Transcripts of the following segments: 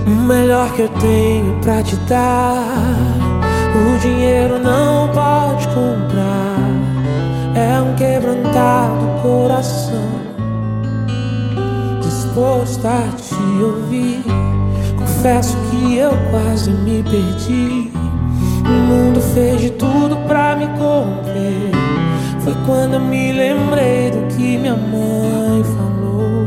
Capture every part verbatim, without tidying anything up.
O melhor que eu tenho pra te dar, o dinheiro não pode comprar. É um quebrantado coração, disposto a te ouvir. Confesso que eu quase me perdi. O mundo fez de tudo pra me corromper. Foi quando eu me lembrei do que minha mãe falou.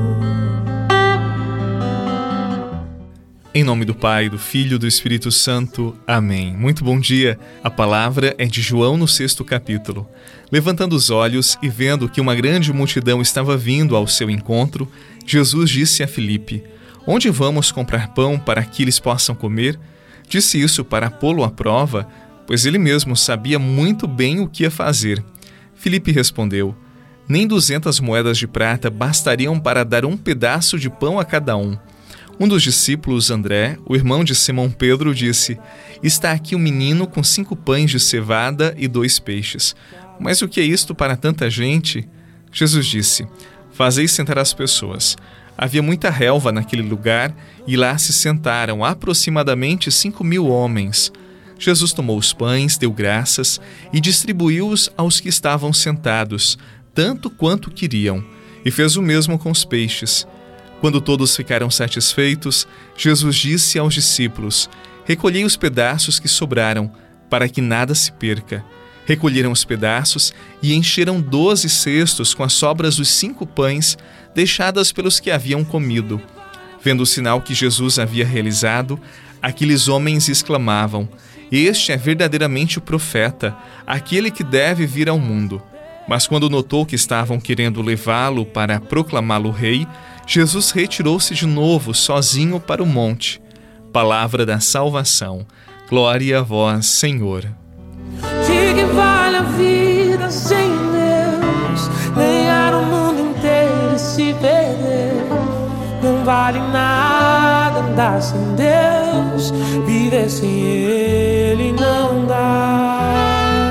Em nome do Pai, do Filho e do Espírito Santo. Amém. Muito bom dia. A palavra é de João no sexto capítulo. Levantando os olhos e vendo que uma grande multidão estava vindo ao seu encontro, Jesus disse a Filipe: Onde vamos comprar pão para que eles possam comer? Disse isso para pô-lo à prova, pois ele mesmo sabia muito bem o que ia fazer. Filipe respondeu: Nem duzentas moedas de prata bastariam para dar um pedaço de pão a cada um. Um dos discípulos, André, o irmão de Simão Pedro, disse: Está aqui um menino com cinco pães de cevada e dois peixes. Mas o que é isto para tanta gente? Jesus disse: Fazei sentar as pessoas. Havia muita relva naquele lugar e lá se sentaram aproximadamente cinco mil homens. Jesus tomou os pães, deu graças e distribuiu-os aos que estavam sentados, tanto quanto queriam, e fez o mesmo com os peixes. Quando todos ficaram satisfeitos, Jesus disse aos discípulos: Recolhei os pedaços que sobraram, para que nada se perca. Recolheram os pedaços e encheram doze cestos com as sobras dos cinco pães deixadas pelos que haviam comido. Vendo o sinal que Jesus havia realizado, aqueles homens exclamavam: Este é verdadeiramente o profeta, aquele que deve vir ao mundo. Mas quando notou que estavam querendo levá-lo para proclamá-lo rei, Jesus retirou-se de novo sozinho para o monte. Palavra da salvação. Glória a vós, Senhor. De que vale a vida sem Deus? Ganhar o mundo inteiro e se perder. Não vale nada andar sem Deus. Viver sem Ele não dá.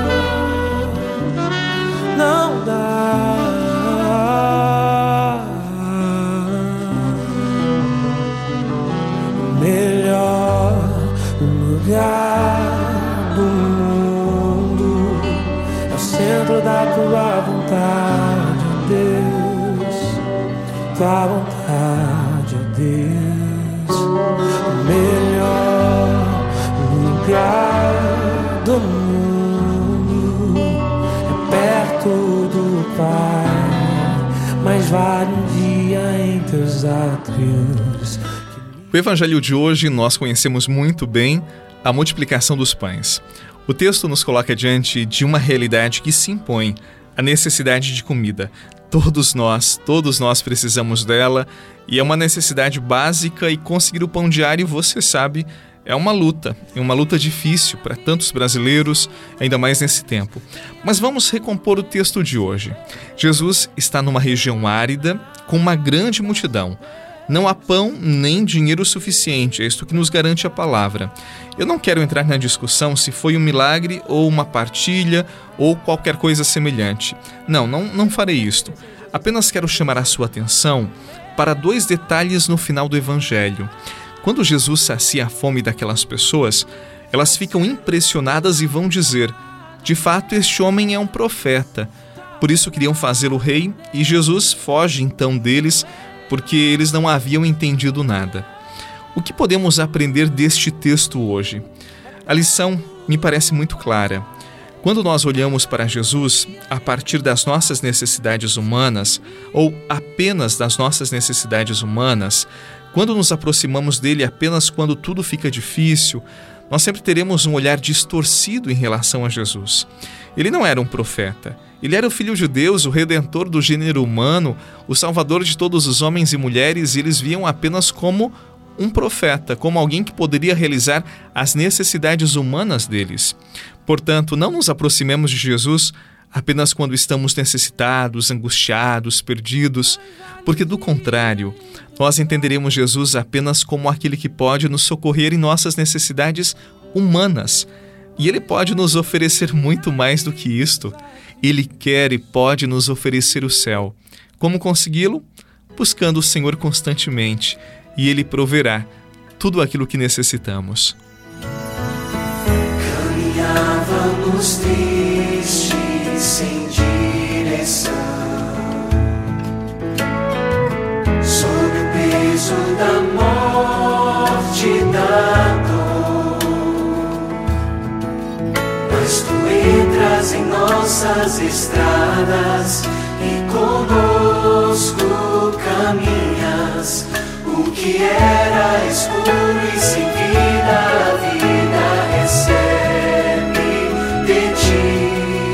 Não dá. O melhor lugar do mundo é o centro da tua vontade, ó Deus. Tua vontade, ó Deus. O melhor lugar do mundo é perto do Pai, mas vale um dia em teus átrios. O evangelho de hoje nós conhecemos muito bem a multiplicação dos pães. O texto nos coloca diante de uma realidade que se impõe, a necessidade de comida. Todos nós, todos nós precisamos dela e é uma necessidade básica, e conseguir o pão diário, você sabe, é uma luta, é uma luta difícil para tantos brasileiros, ainda mais nesse tempo. Mas vamos recompor o texto de hoje. Jesus está numa região árida com uma grande multidão. Não há pão nem dinheiro suficiente, é isto que nos garante a palavra. Eu não quero entrar na discussão se foi um milagre ou uma partilha ou qualquer coisa semelhante. Não, não, não farei isto. Apenas quero chamar a sua atenção para dois detalhes no final do Evangelho. Quando Jesus sacia a fome daquelas pessoas, elas ficam impressionadas e vão dizer: de fato, este homem é um profeta. Por isso queriam fazê-lo rei, e Jesus foge então deles, porque eles não haviam entendido nada. O que podemos aprender deste texto hoje? A lição me parece muito clara. Quando nós olhamos para Jesus a partir das nossas necessidades humanas, ou apenas das nossas necessidades humanas, quando nos aproximamos dele apenas quando tudo fica difícil, nós sempre teremos um olhar distorcido em relação a Jesus. Ele não era um profeta. Ele era o Filho de Deus, o Redentor do gênero humano, o Salvador de todos os homens e mulheres, e eles viam apenas como um profeta, como alguém que poderia realizar as necessidades humanas deles. Portanto, não nos aproximemos de Jesus apenas quando estamos necessitados, angustiados, perdidos, porque do contrário, nós entenderemos Jesus apenas como aquele que pode nos socorrer em nossas necessidades humanas. E Ele pode nos oferecer muito mais do que isto. Ele quer e pode nos oferecer o céu. Como consegui-lo? Buscando o Senhor constantemente, e Ele proverá tudo aquilo que necessitamos. Caminhávamos tristes, sem direção, sob o peso da morte e da dor, mas tu entras em nossas estradas e conosco caminhas. O que era escuro e sem vida, a vida recebe de ti.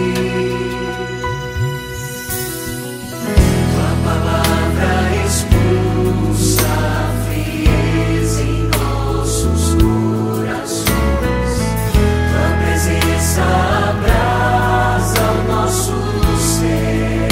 Tua palavra expulsa a frieza em nossos corações. Tua presença abrasa o nosso ser.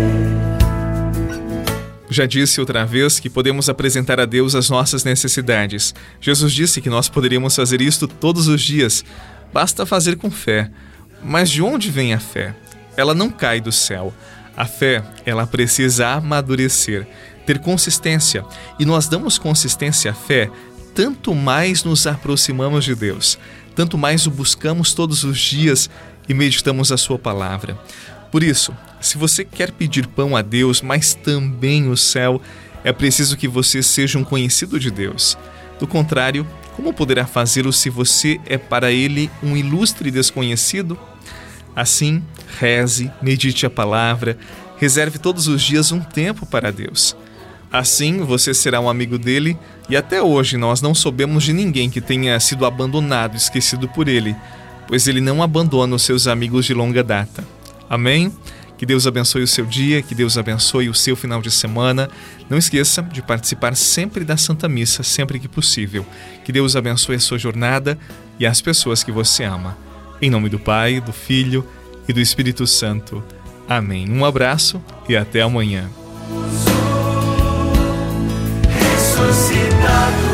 Já disse outra vez que podemos apresentar a Deus as nossas necessidades. Jesus disse que nós poderíamos fazer isto todos os dias. Basta fazer com fé. Mas de onde vem a fé? Ela não cai do céu. A fé, ela precisa amadurecer, ter consistência. E nós damos consistência à fé, tanto mais nos aproximamos de Deus, tanto mais o buscamos todos os dias e meditamos a sua palavra. Por isso, se você quer pedir pão a Deus, mas também o céu, é preciso que você seja um conhecido de Deus. Do contrário, como poderá fazê-lo se você é para Ele um ilustre desconhecido? Assim, reze, medite a palavra, reserve todos os dias um tempo para Deus. Assim, você será um amigo dele e até hoje nós não soubemos de ninguém que tenha sido abandonado, esquecido por Ele, pois Ele não abandona os seus amigos de longa data. Amém? Que Deus abençoe o seu dia, que Deus abençoe o seu final de semana. Não esqueça de participar sempre da Santa Missa, sempre que possível. Que Deus abençoe a sua jornada e as pessoas que você ama. Em nome do Pai, do Filho e do Espírito Santo. Amém. Um abraço e até amanhã. Ressuscitado,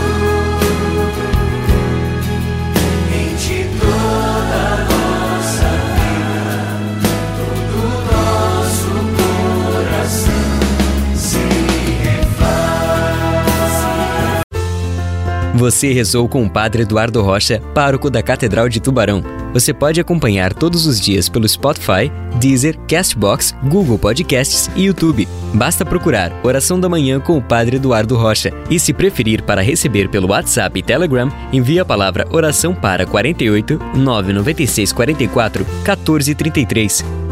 em ti toda a nossa vida, todo nosso coração se refaz. Você rezou com o Padre Eduardo Rocha, pároco da Catedral de Tubarão. Você pode acompanhar todos os dias pelo Spotify, Deezer, Castbox, Google Podcasts e YouTube. Basta procurar Oração da Manhã com o Padre Eduardo Rocha. E se preferir para receber pelo WhatsApp e Telegram, envie a palavra oração para quarenta e oito, nove nove seis, quarenta e quatro, quatorze, trinta e três.